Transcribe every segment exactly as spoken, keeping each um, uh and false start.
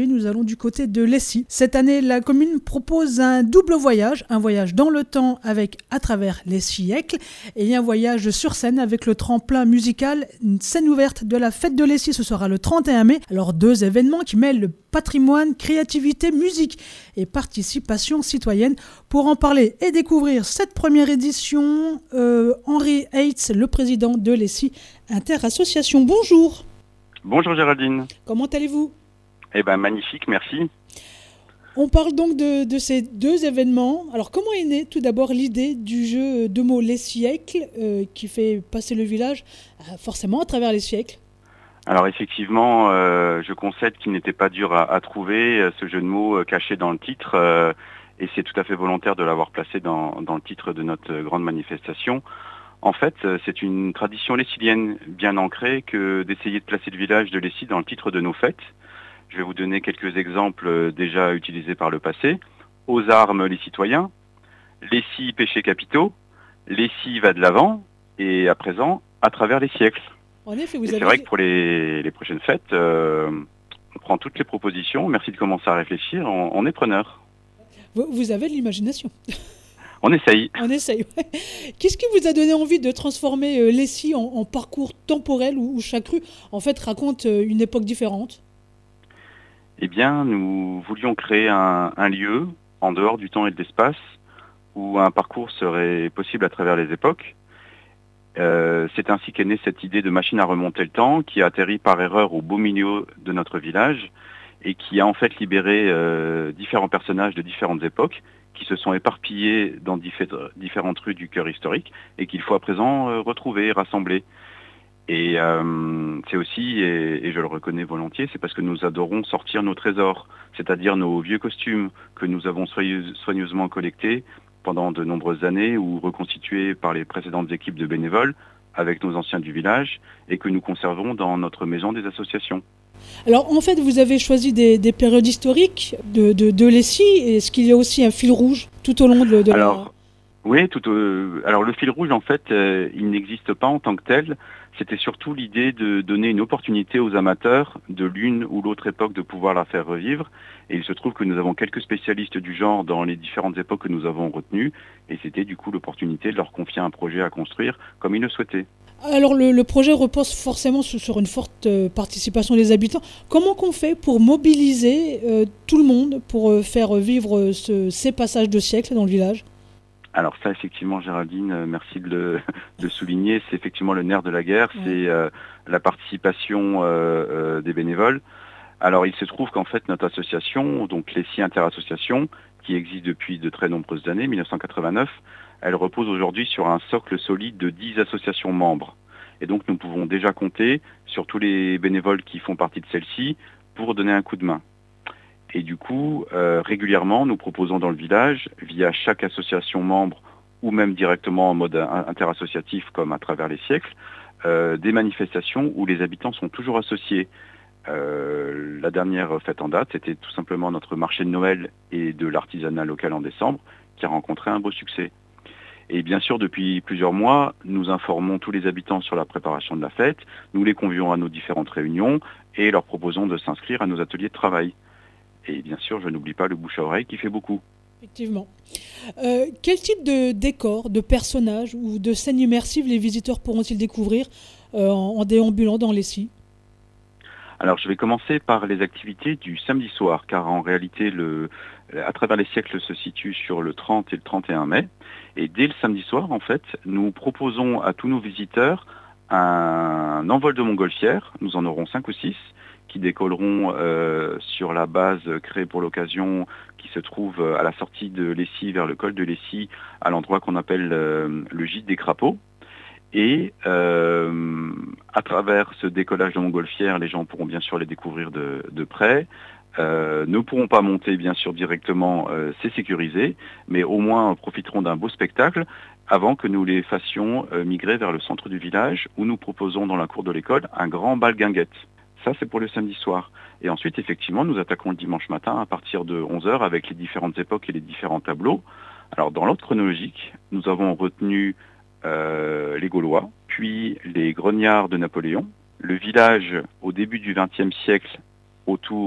aujourd'hui, nous allons du côté de Lessy. Cette année, la commune propose un double voyage, un voyage dans le temps avec À travers les siècles et un voyage sur scène avec le tremplin musical, une scène ouverte de la fête de Lessy. Ce sera le trente et un mai. Alors deux événements qui mêlent le patrimoine, créativité, musique et participation citoyenne. Pour en parler et découvrir cette première édition, euh, Henri Heitz, le président de Lessy Inter-Association. Bonjour. Bonjour Géraldine. Comment allez-vous? Eh bien magnifique, merci. On parle donc de, de ces deux événements. Alors comment est née tout d'abord l'idée du jeu de mots Les siècles euh, qui fait passer le village euh, forcément à travers les siècles? Alors effectivement, euh, je concède qu'il n'était pas dur à, à trouver euh, ce jeu de mots euh, caché dans le titre euh, et c'est tout à fait volontaire de l'avoir placé dans, dans le titre de notre grande manifestation. En fait, c'est une tradition lessilienne bien ancrée que d'essayer de placer le village de Lessy dans le titre de nos fêtes. Je vais vous donner quelques exemples déjà utilisés par le passé. Aux armes les citoyens, Lessy péchés capitaux, Lessy va de l'avant et à présent à travers les siècles. En effet, vous avez... C'est vrai que pour les, les prochaines fêtes, euh, on prend toutes les propositions. Merci de commencer à réfléchir, on, on est preneur. Vous, vous avez de l'imagination. On essaye. On essaye, ouais. Qu'est-ce qui vous a donné envie de transformer euh, Lessy en, en parcours temporel où, où chaque rue, en fait, raconte euh, une époque différente? Eh bien, nous voulions créer un, un lieu, en dehors du temps et de l'espace, où un parcours serait possible à travers les époques. Euh, c'est ainsi qu'est née cette idée de machine à remonter le temps, qui a atterri par erreur au beau milieu de notre village, et qui a en fait libéré euh, différents personnages de différentes époques, qui se sont éparpillés dans différentes rues du cœur historique et qu'il faut à présent euh, retrouver, rassembler. Et euh, c'est aussi, et, et je le reconnais volontiers, c'est parce que nous adorons sortir nos trésors, c'est-à-dire nos vieux costumes que nous avons soigneuse, soigneusement collectés pendant de nombreuses années ou reconstitués par les précédentes équipes de bénévoles avec nos anciens du village et que nous conservons dans notre maison des associations. Alors en fait, vous avez choisi des, des périodes historiques de, de, de Lessy. Est-ce qu'il y a aussi un fil rouge tout au long de, de alors, la... Oui, tout au... alors le fil rouge, en fait, euh, il n'existe pas en tant que tel. C'était surtout l'idée de donner une opportunité aux amateurs de l'une ou l'autre époque de pouvoir la faire revivre. Et il se trouve que nous avons quelques spécialistes du genre dans les différentes époques que nous avons retenues. Et c'était du coup l'opportunité de leur confier un projet à construire comme ils le souhaitaient. Alors le, le projet repose forcément sur, sur une forte euh, participation des habitants. Comment qu'on fait pour mobiliser euh, tout le monde pour euh, faire vivre ce, ces passages de siècle dans le village? Alors ça, effectivement, Géraldine, euh, merci de le de souligner, c'est effectivement le nerf de la guerre, ouais. C'est euh, la participation euh, euh, des bénévoles. Alors il se trouve qu'en fait notre association, donc Lessy Inter-Association, qui existe depuis de très nombreuses années, mille neuf cent quatre-vingt-neuf, elle repose aujourd'hui sur un socle solide de dix associations membres. Et donc nous pouvons déjà compter sur tous les bénévoles qui font partie de celle-ci pour donner un coup de main. Et du coup, euh, régulièrement, nous proposons dans le village, via chaque association membre, ou même directement en mode interassociatif comme à travers les siècles, euh, des manifestations où les habitants sont toujours associés. Euh, la dernière fête en date, c'était tout simplement notre marché de Noël et de l'artisanat local en décembre, qui a rencontré un beau succès. Et bien sûr, depuis plusieurs mois, nous informons tous les habitants sur la préparation de la fête, nous les convions à nos différentes réunions et leur proposons de s'inscrire à nos ateliers de travail. Et bien sûr, je n'oublie pas le bouche à oreille qui fait beaucoup. Effectivement. Euh, quel type de décor, de personnages ou de scènes immersives les visiteurs pourront-ils découvrir euh, en, en déambulant dans Lessy? Alors, je vais commencer par les activités du samedi soir, car en réalité, le, à travers les siècles se situe sur le trente et le trente et un mai. Et dès le samedi soir, en fait, nous proposons à tous nos visiteurs un envol de montgolfière. Nous en aurons cinq ou six qui décolleront euh, sur la base créée pour l'occasion qui se trouve à la sortie de Lessy vers le col de Lessy, à l'endroit qu'on appelle euh, le gîte des crapauds. Et euh, à travers ce décollage de montgolfière, les gens pourront bien sûr les découvrir de, de près. Euh, ne pourront pas monter bien sûr directement, euh, c'est sécurisé, mais au moins profiteront d'un beau spectacle avant que nous les fassions euh, migrer vers le centre du village où nous proposons dans la cour de l'école un grand bal guinguette. Ça, c'est pour le samedi soir. Et ensuite, effectivement, nous attaquons le dimanche matin à partir de onze heures avec les différentes époques et les différents tableaux. Alors, dans l'ordre chronologique, nous avons retenu euh, les Gaulois, puis les grognards de Napoléon, le village au début du vingtième siècle autour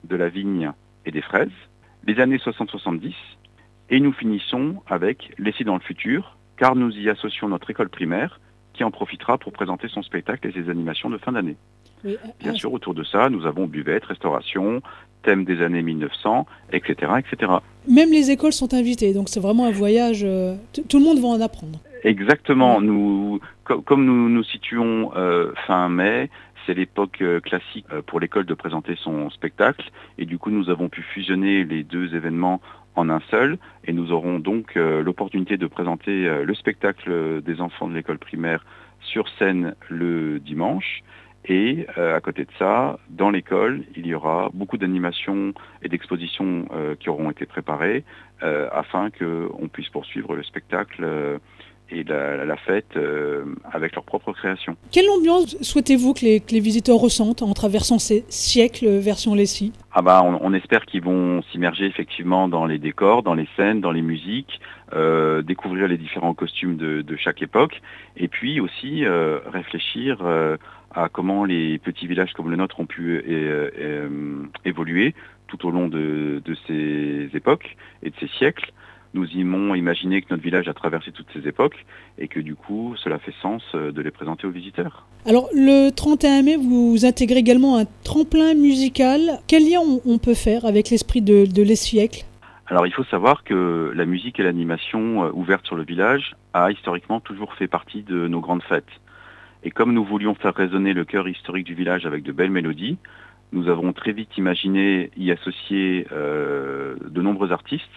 de la vigne et des fraises, les années soixante soixante-dix, et nous finissons avec l'Essai dans le futur, car nous y associons notre école primaire, qui en profitera pour présenter son spectacle et ses animations de fin d'année. Oui, euh, Bien euh, sûr, autour de ça, nous avons buvette, restauration, thème des années mille neuf cents, et cetera, et cetera. Même les écoles sont invitées, donc c'est vraiment un voyage, euh, t- tout le monde va en apprendre. Exactement, oui. nous, co- comme nous nous situons euh, fin mai, c'est l'époque euh, classique euh, pour l'école de présenter son spectacle, et du coup nous avons pu fusionner les deux événements en un seul, et nous aurons donc euh, l'opportunité de présenter euh, le spectacle des enfants de l'école primaire sur scène le dimanche. Et euh, à côté de ça, dans l'école, il y aura beaucoup d'animations et d'expositions euh, qui auront été préparées euh, afin qu'on puisse poursuivre le spectacle euh, et la, la fête euh, avec leur propre création. Quelle ambiance souhaitez-vous que les, que les visiteurs ressentent en traversant ces siècles version Lessie ? Ah bah, on, on espère qu'ils vont s'immerger effectivement dans les décors, dans les scènes, dans les musiques, euh, découvrir les différents costumes de, de chaque époque, et puis aussi euh, réfléchir euh, à comment les petits villages comme le nôtre ont pu é- é- évoluer tout au long de, de ces époques et de ces siècles. Nous aimons imaginer que notre village a traversé toutes ces époques et que du coup, cela fait sens de les présenter aux visiteurs. Alors, le trente et un mai, vous intégrez également un tremplin musical. Quel lien on, on peut faire avec l'esprit de, de les siècles ? Alors, il faut savoir que la musique et l'animation euh, ouverte sur le village a historiquement toujours fait partie de nos grandes fêtes. Et comme nous voulions faire résonner le cœur historique du village avec de belles mélodies, nous avons très vite imaginé y associer euh, de nombreux artistes,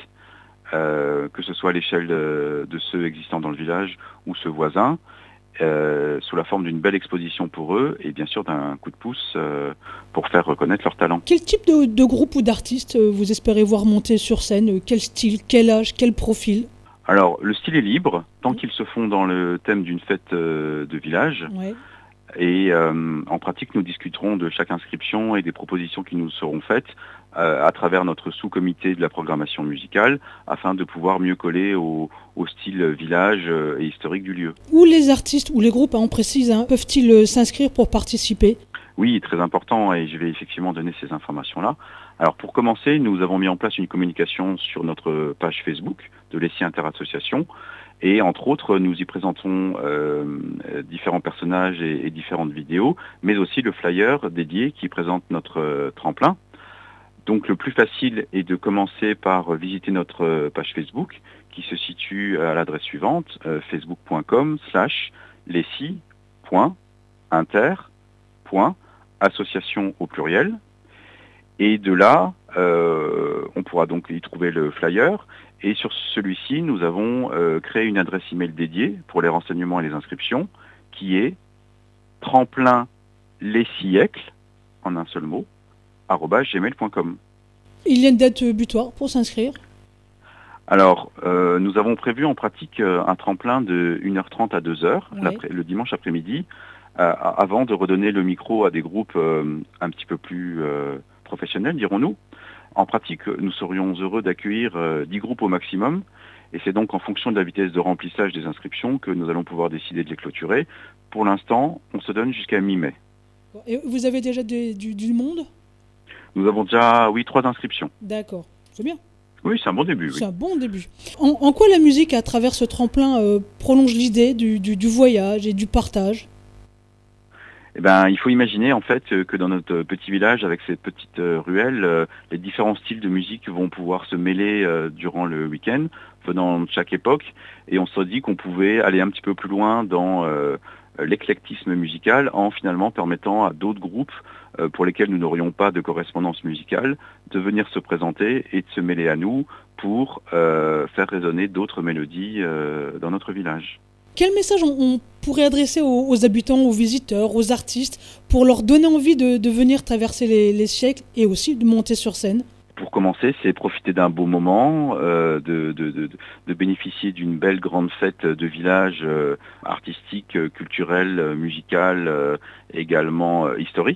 Euh, que ce soit à l'échelle de, de ceux existants dans le village ou ceux voisins, euh, sous la forme d'une belle exposition pour eux et bien sûr d'un coup de pouce euh, pour faire reconnaître leur talent. Quel type de, de groupe ou d'artistes euh, vous espérez voir monter sur scène ? Quel style, quel âge, quel profil ? Alors, le style est libre, tant mmh. qu'ils se font dans le thème d'une fête euh, de village. Ouais. Et euh, en pratique, nous discuterons de chaque inscription et des propositions qui nous seront faites euh, à travers notre sous-comité de la programmation musicale afin de pouvoir mieux coller au, au style village euh, et historique du lieu. Où les artistes ou les groupes, hein, on précise, hein, peuvent-ils s'inscrire pour participer ? Oui, très important et je vais effectivement donner ces informations-là. Alors pour commencer, nous avons mis en place une communication sur notre page Facebook de Lessie Interassociation. Et entre autres, nous y présentons euh, différents personnages et, et différentes vidéos, mais aussi le flyer dédié qui présente notre euh, tremplin. Donc le plus facile est de commencer par visiter notre page Facebook qui se situe à l'adresse suivante, euh, facebook.com slash lessie.inter.association au pluriel. Et de là, euh, on pourra donc y trouver le flyer. Et sur celui-ci, nous avons euh, créé une adresse email dédiée pour les renseignements et les inscriptions, qui est tremplin les siècles, en un seul mot, arobase gmail point com. Il y a une date butoir pour s'inscrire ? Alors, euh, nous avons prévu en pratique euh, un tremplin de une heure trente à deux heures, ouais. le dimanche après-midi, euh, avant de redonner le micro à des groupes euh, un petit peu plus euh, professionnels, dirons-nous. En pratique, nous serions heureux d'accueillir euh, dix groupes au maximum, et c'est donc en fonction de la vitesse de remplissage des inscriptions que nous allons pouvoir décider de les clôturer. Pour l'instant, on se donne jusqu'à mi-mai. Et vous avez déjà des, du, du monde ? Nous avons déjà, oui, trois inscriptions. D'accord, c'est bien. Oui, c'est un bon début. C'est oui. un bon début. En, en quoi la musique, à travers ce tremplin, euh, prolonge l'idée du, du, du voyage et du partage ? Eh ben, il faut imaginer en fait que dans notre petit village, avec cette petite ruelle, euh, les différents styles de musique vont pouvoir se mêler euh, durant le week-end, venant de chaque époque, et on se dit qu'on pouvait aller un petit peu plus loin dans euh, l'éclectisme musical en finalement permettant à d'autres groupes euh, pour lesquels nous n'aurions pas de correspondance musicale de venir se présenter et de se mêler à nous pour euh, faire résonner d'autres mélodies euh, dans notre village. Quel message on, on pourrait adresser aux, aux habitants, aux visiteurs, aux artistes, pour leur donner envie de, de venir traverser les, les siècles et aussi de monter sur scène ? Pour commencer, c'est profiter d'un beau moment, euh, de, de, de, de bénéficier d'une belle grande fête de village euh, artistique, culturelle, musicale, euh, également euh, historique,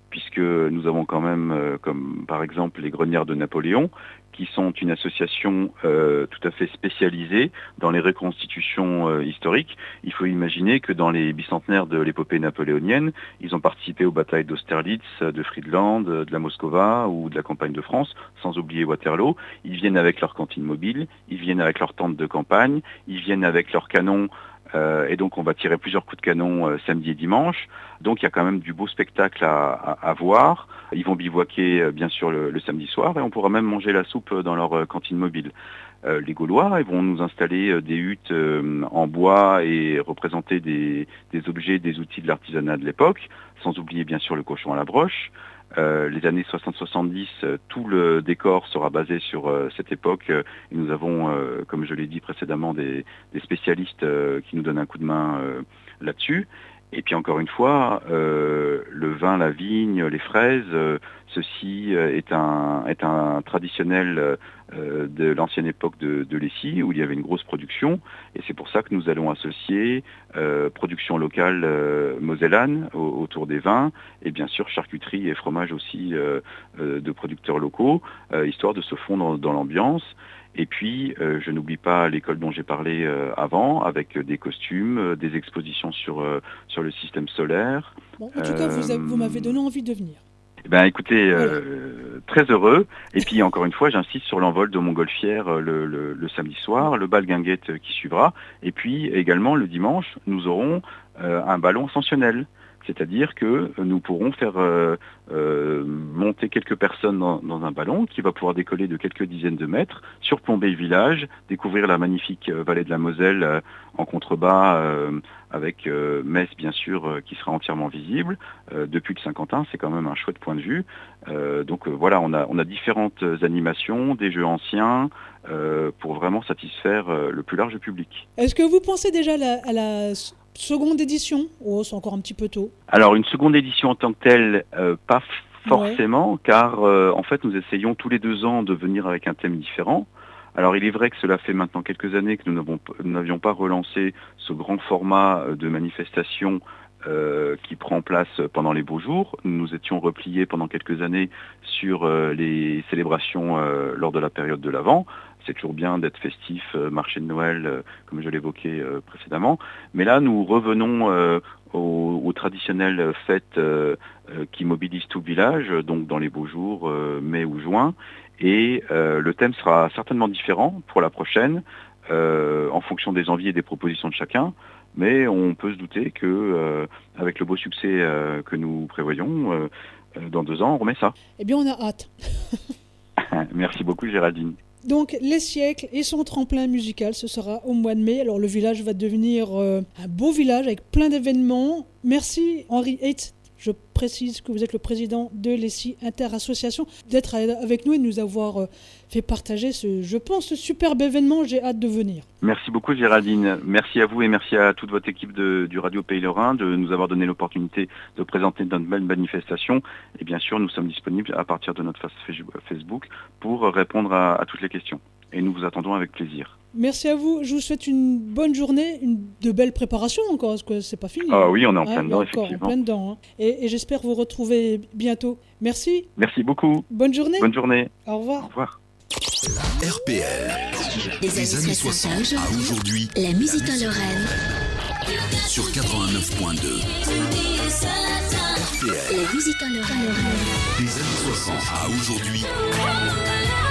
puisque nous avons quand même, euh, comme par exemple les Grenières de Napoléon, qui sont une association euh, tout à fait spécialisée dans les reconstitutions euh, historiques. Il faut imaginer que dans les bicentenaires de l'épopée napoléonienne, ils ont participé aux batailles d'Austerlitz, de Friedland, de la Moskova ou de la campagne de France, sans oublier Waterloo. Ils viennent avec leurs cantines mobiles, ils viennent avec leurs tentes de campagne, ils viennent avec leurs canons. Euh, et donc on va tirer plusieurs coups de canon euh, samedi et dimanche. Donc il y a quand même du beau spectacle à, à, à voir. Ils vont bivouaquer euh, bien sûr le, le samedi soir et on pourra même manger la soupe dans leur euh, cantine mobile. Euh, les Gaulois, ils vont nous installer euh, des huttes euh, en bois et représenter des, des objets, des outils de l'artisanat de l'époque, sans oublier bien sûr le cochon à la broche. Euh, les années soixante soixante-dix, euh, tout le décor sera basé sur euh, cette époque. Euh, et nous avons, euh, comme je l'ai dit précédemment, des, des spécialistes euh, qui nous donnent un coup de main euh, là-dessus. Et puis encore une fois, euh, le vin, la vigne, les fraises, euh, ceci euh, est un, est un traditionnel euh, de l'ancienne époque de, de Lessie, où il y avait une grosse production. Et c'est pour ça que nous allons associer euh, production locale euh, mosellane au, autour des vins, et bien sûr charcuterie et fromage aussi euh, euh, de producteurs locaux, euh, histoire de se fondre dans l'ambiance. Et puis, euh, je n'oublie pas l'école dont j'ai parlé euh, avant, avec euh, des costumes, euh, des expositions sur, euh, sur le système solaire. Bon, en tout euh, cas, vous, avez, vous m'avez donné envie de venir. Ben, écoutez, voilà. euh, très heureux. Et puis, encore une fois, j'insiste sur l'envol de Montgolfière le, le, le samedi soir, le bal guinguette qui suivra. Et puis, également, le dimanche, nous aurons euh, un ballon ascensionnel. C'est-à-dire que nous pourrons faire euh, euh, monter quelques personnes dans, dans un ballon qui va pouvoir décoller de quelques dizaines de mètres, surplomber le village, découvrir la magnifique vallée de la Moselle euh, en contrebas, euh, avec euh, Metz bien sûr euh, qui sera entièrement visible. Euh, depuis le Saint-Quentin, c'est quand même un chouette point de vue. Euh, donc euh, voilà, on a, on a différentes animations, des jeux anciens, euh, pour vraiment satisfaire euh, le plus large public. Est-ce que vous pensez déjà à la... À la... seconde édition? Oh, c'est encore un petit peu tôt. Alors, une seconde édition en tant que telle, euh, pas forcément, ouais. car euh, en fait, nous essayons tous les deux ans de venir avec un thème différent. Alors, il est vrai que cela fait maintenant quelques années que nous n'avions pas relancé ce grand format de manifestation euh, qui prend place pendant les beaux jours. Nous nous étions repliés pendant quelques années sur euh, les célébrations euh, lors de la période de l'Avent. C'est toujours bien d'être festif, euh, marché de Noël, euh, comme je l'évoquais euh, précédemment. Mais là, nous revenons euh, aux, aux traditionnelles fêtes euh, euh, qui mobilisent tout le village, donc dans les beaux jours, euh, mai ou juin. Et euh, le thème sera certainement différent pour la prochaine, euh, en fonction des envies et des propositions de chacun. Mais on peut se douter que, euh, avec le beau succès euh, que nous prévoyons, euh, euh, dans deux ans, on remet ça. Eh bien, on a hâte. Merci beaucoup, Géraldine. Donc, les siècles et son tremplin musical, ce sera au mois de mai. Alors, le village va devenir euh, un beau village avec plein d'événements. Merci, Henri Heitz. Je précise que vous êtes le président de Lessie Inter-Association, d'être avec nous et de nous avoir fait partager ce, je pense, ce superbe événement. J'ai hâte de venir. Merci beaucoup, Géraldine. Merci à vous et merci à toute votre équipe de, du Radio Pays Lorrain de nous avoir donné l'opportunité de présenter notre belle manifestation. Et bien sûr, nous sommes disponibles à partir de notre Facebook pour répondre à, à toutes les questions. Et nous vous attendons avec plaisir. Merci à vous. Je vous souhaite une bonne journée, une, de belles préparations encore, parce que c'est pas fini. Ah oui, on est en plein hein, dedans, encore, effectivement. En plein dedans. Hein. Et, et j'espère vous retrouver bientôt. Merci. Merci beaucoup. Bonne journée. Bonne journée. Au revoir. Au revoir. R P L. Des années, années soixante à aujourd'hui. La musique en Lorraine. Sur quatre-vingt-neuf point deux. La musique en Lorraine. Des années soixante à aujourd'hui.